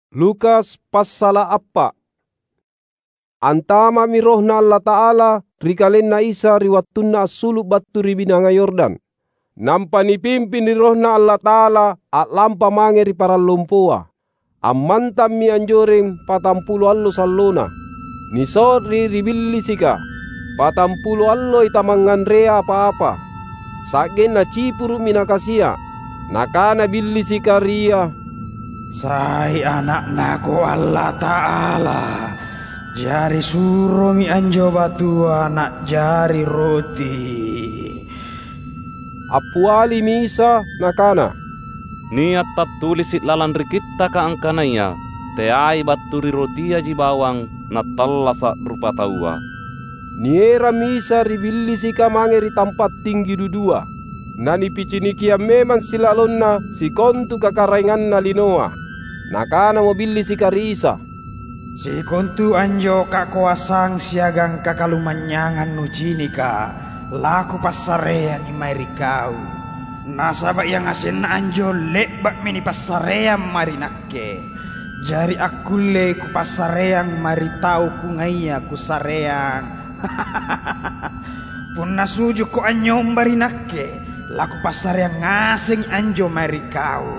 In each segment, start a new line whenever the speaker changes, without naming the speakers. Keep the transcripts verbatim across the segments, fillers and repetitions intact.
Lukas passala appa. Antama mirohna Allah Ta'ala rikalenna Isa riwattunna assulu battu ribinanga Yordan. Nampa nipimpin rirohna Allah Ta'ala at lampa mange riparallompoa. Ammantam mi anjoreng patampulo allo sallona. Nisori ribillisika. Patampulo allo itamangandrea apa-apa. Sagen na cipuru minakasia. Nakana billisika ria.
Sai anak nako Allah Ta'ala. Jari suro mi anjo batu anak jari roti.
Apuali misa nakana.
Niat tatulisit lalan rikitta ka angkanaya. Teai baturi rotia ji bawang na tallasa rupa taua.
Niera misa ribillisika mange ri tempat tinggi dudua. Nani picinikia memang silalonna si kontu kakarengan na linoa. Nakana mobillisika risa.
Si kontu anjo kakuasang siagang kakalumanyangan nujinika. Laku pasarean imai rikau. Nasaba yang asin anjo lebak mini pasarean marinakke. Jari aku le ku pasarean mari tau ku ngaya ku sarean. Punna suju ku anjo marinakke. Laku pasarean ngasing anjo mari kau.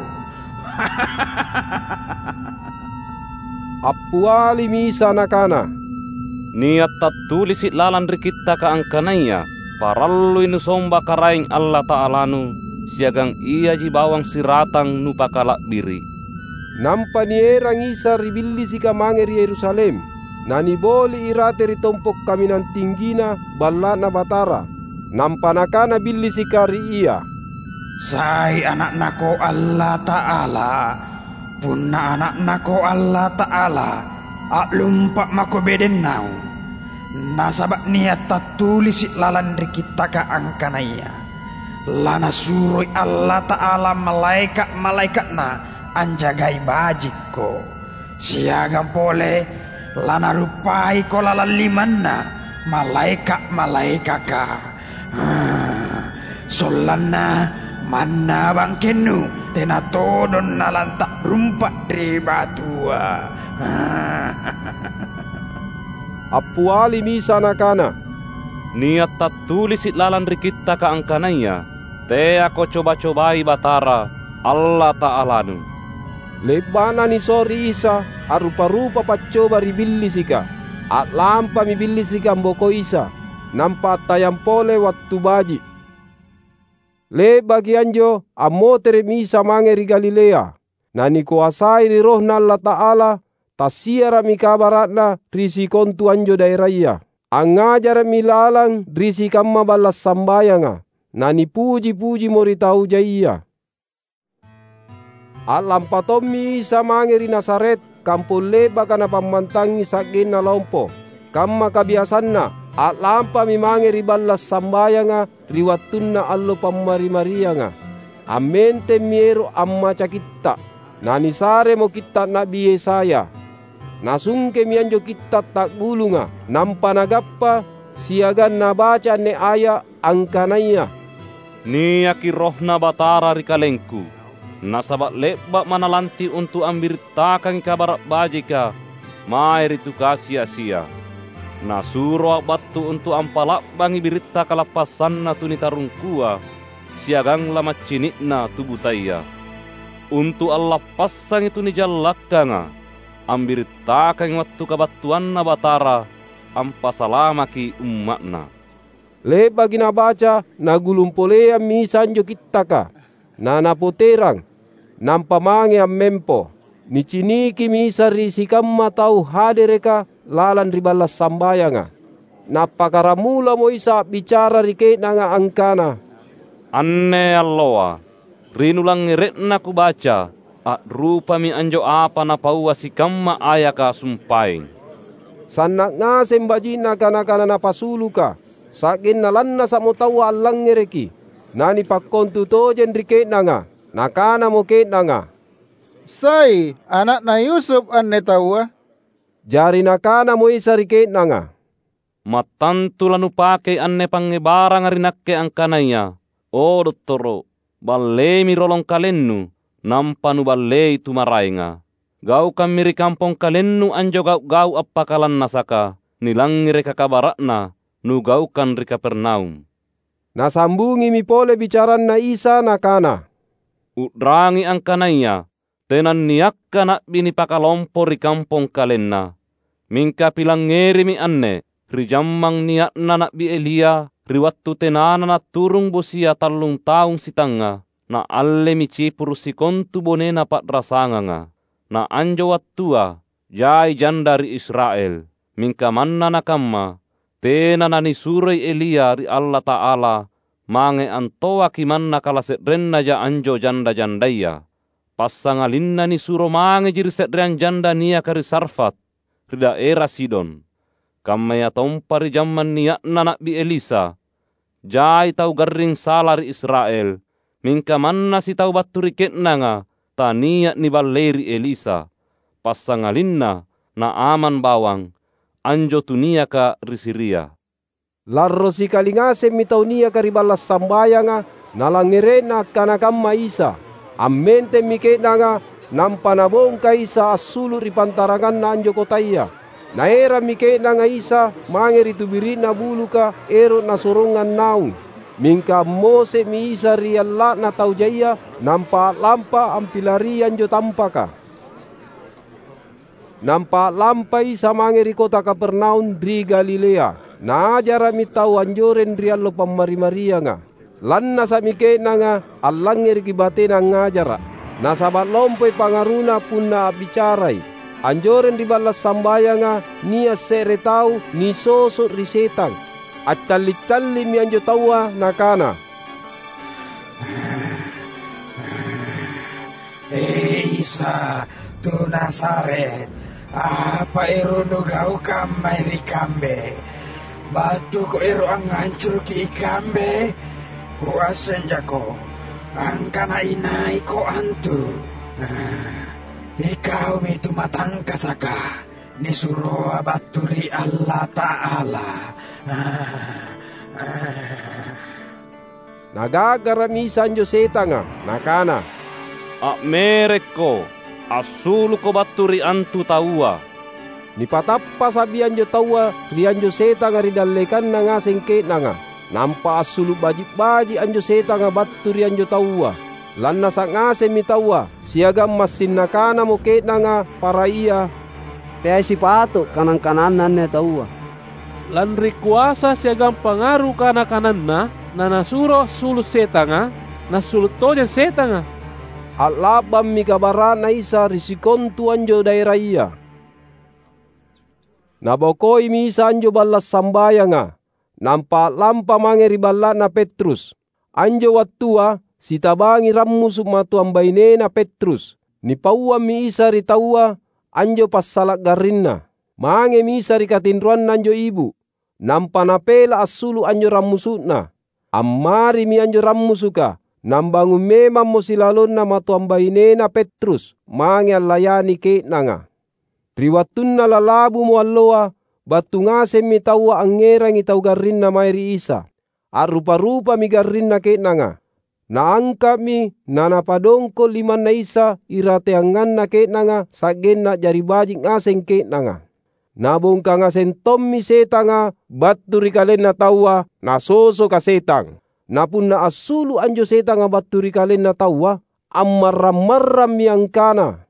Apuali misa nakana.
Niat tatulisit lalan rikitta ka angkanaya. Parallu inu somba karaing Allah Ta'ala nu. Siagang iya ji bawang siratang nu pakalak biri.
Nampa nierang Isa ribillisika mange ri Yerusalem. Nani boli irate ritompok kaminan tinggina ballana batara. Nampa nakana billisika ri iya.
Sai anak nako Allah Ta'ala. Punna anak nako Allah Ta'ala. Ak lumpak mako beden nau. Nasabak niat tatulis lalan rikita ka angkanaya. Lana suroi Allah Ta'ala malaikat-malaikat na anjagai bajikko. Siagam pole lana rupai ko lalan limanna malaikat-malaikat ka. Ah, solanna manna bangkenu tenatodon nalantak rumpak di batua. Ah.
Apuali misa nakana.
Niat tatulisit lalan rikitta ka angkanaya. Te ako coba-cobai batara Allah Ta'ala nu.
Lebana ni sori Isa arupa-rupa pacoba ribillisika. At lampa mibillisika mboko Isa. Nampa tayang pole waktu baji. Le bagi anjo amotere misa mange ri Galilea. Nani kuasai ri rohna Allah Ta'ala. Tasiara mi kabaratna risi kontu anjo daerahia. Angajara mi lalang risi kamma balas sambayanga. Nani puji-puji mori tau jaiya. Alam patomi Isa mange ri Nasaret. Kampung leba kana pamantangi sakin na lompo. Kamma kabiasanna. At lampa mi mange ri balas sambayanga. Riwattunna allo pammari-marianga. Amente miero amma cakitta. Nani sare mo kitta Nabi Yesaya. Nasungke mianjo kitta tak gulunga. Nampa nagappa siagan nabaca ne aya angkanaya.
Niaki rohna batara rikalengku. Nasabak lebak manalanti untuk ambirtakan kabar bajika. Maer itu kasia-sia. Nasuro batu untuk ampalak bangi birita kalapasan na tunitarungkua. Siagang lama cinikna tubutaya. Untuk Allah pasang itu nijalakanga. Ambirtakan waktu kabatuan na batara. Ampasalamaki umatna.
Le bagi nabaca nagulumpolea misanjo kittaka. Nana poterang. Nampa mange ammempo. Niciniki misa risi kamma tau hadereka lalan ribalas sambayanga. Napakaramula mo Isa bicara rike nga angkana.
Anne alloa. Rinulang ngiretna ku baca. At rupa mi anjo apa na pauwa si kamma ayaka sumpaing.
Sanak nga sembajina kana-kana napasuluka. Sakin nalanna sa mo tawa alang ngereki. Nani pakkontu tojen rike nga. Nakana mo ket nga.
Sai anak na Yusuf anne tawa.
Jari nakana mo Isa rike nga.
Matantu lanu pake anne pangebarang arinakke angkanaya. O dottoro, balle mi rolong kalennu. Nampanu balle itu marainga. Gau kami ri kampong kalennu anjo gau-gau appakalan nasaka, nilangire kakabarakna, nu gaukan ri Kapernaum.
Nasambungi mi pole bicaran na Isa nakana.
Udrangi ang kanaya, tenan niakka nak bini pakalompo ri kampong kalenna. Mingka pilangeri mi anne, ri jammang niakna nak bi Elia, ri wattu tenana na turung bosia tallung taung sitanga, na alle mi cipur si kontu bonena pat rasanganga. Na anjo wattua, jai jandari Israel, mingka manna nakamma, tena na nisuroi Elia ri Allah Ta'ala, mange antoa kimanna kalaset renna ja anjo janda jandaya. Passangalinna ni suro mange jiri sedrean janda nia kari Sarfat, ri daerah Sidon. Kammaya tompari jamman niakna nak bi Elisa, jai tau garring salari Israel, mingka manna si tau baturi ketnanga, taniak ni balleri Elisa. Passangalinna na aman bawang, anjo tunia ka risiria.
Larro si kalingase mitau nia karibalas sambayanga, nalangere na kanakamma Isa. Ammente miketnanga, nampanabong ka Isa asulu ripantarangan na anjo kotaya. Naera miketnanga Isa, mangeri tubiri na buluka, ero na sorongan naung. Mingka mose mi Isa rialla na tau jaya, nampa lampa ampilarian jo tampaka. Nampa lampa Isa mangeri kota Kapernaum di Galilea. Najara mi tau anjoren riallo pamari-maria nga. Lanna sa mikena nga allangeri kibate na ngajara. Nasabat lompoy pangaruna pun na bicaray. Anjoren ribalas sambaya nga niya sere tau ni sosok risetang. At cali-cali mi anjo tawa nakana.
Eh Isa, tu Nazaret, apa ero nugau kamay rikambe? Batu ko ero ang hancur ki ikambe? Kuasen jako, ang kanainay ko antu. Ah, ikaw mi tumatang kasaka, ni suro baturi Allah Ta'ala. Ah, ah.
Nagagaramisan jo setanga, nakana.
A mereko, asulu ko baturi antu taua.
Nipatappa sabian jo tawa, rian jo setanga ridalekan na nga sengke na nga. Nampa asulu baji-baji anjo setanga baturi anjo tawa. Lanna sa ngase mi tawa, siagam masin nakana mo ket na nga para iya.
Te si pato kanang-kananan na tawa.
Lanri kuasa siagam pangaru kana-kanan na, na nasuro sulu setanga, nasulot to jan setanga.
At labam mi kabaran na Isa risikon tu anjo daerah iya. Nabokoy mi Isa anjo balas sambaya nga. Nampa lampa mangeri balla na Petrus. Anjo wattua sitabangi rammu sumatu ambaine na Petrus. Nipauwa mi Isa ritawa anjo passalak garinna. Mange mi Isa rikatinruan anjo ibu. Nampa napela asulu anjo rammusutna. Ammari mi anjo rammusuka. Nambangun memang mo silalon na matu ambaine na Petrus. Mange alayani ke nanga. Riwatun na lalabu mo alloa. Batu ngasem mi tawa ang ngerang itaw garin na mayri Isa. At rupa-rupa mi garin na ke nanga. Naangka mi nanapadongko liman na Isa irateangan na ke nanga sagen na jaribajing ngaseng ke nanga. Nabong ka ngasen tom mi setanga baturi kalen na tawa nasoso ka setang. Napun na asulu anjo setanga baturi kalen na tawa ammaram-maram mi ang kana.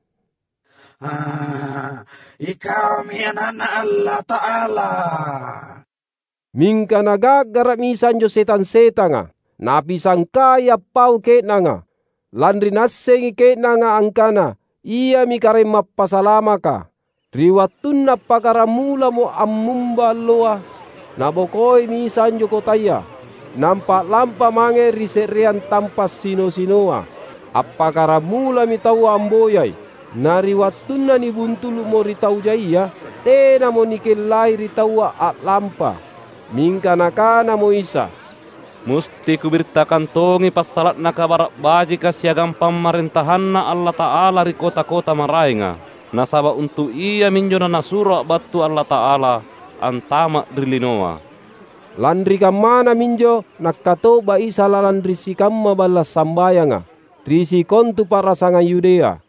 Ah, ikaw mi anak na Allah Ta'ala.
Mingka nagagarap misan jo setan-setanga. Napisang kaya pau ke nanga. Landri naseng ke nanga angkana. Iya mi kare mapasalama ka. Riwatun na pakaramula mo amumba loa. Nabokoy misan jo kotaya. Nampak lampa mange riserian tampas sino-sinoa. Apakaramula mi tawa amboyay. Nariwatun na ni buntulu mo ritaw jaya, tena mo nikilay ritawa at lampa. Mingka nakana mo Isa.
Musti kubirtakan tongi pasalat na kabarak baji kasiagam pamarintahan na Allah Ta'ala ri kota-kota marainga. Nasaba untuk iya minjo na nasuro batu Allah Ta'ala antama drilinoa.
Landri kamana minjo nakkato ba Isa lalandri si kamma balas sambayanga. Risi kontu para sanga Yudea.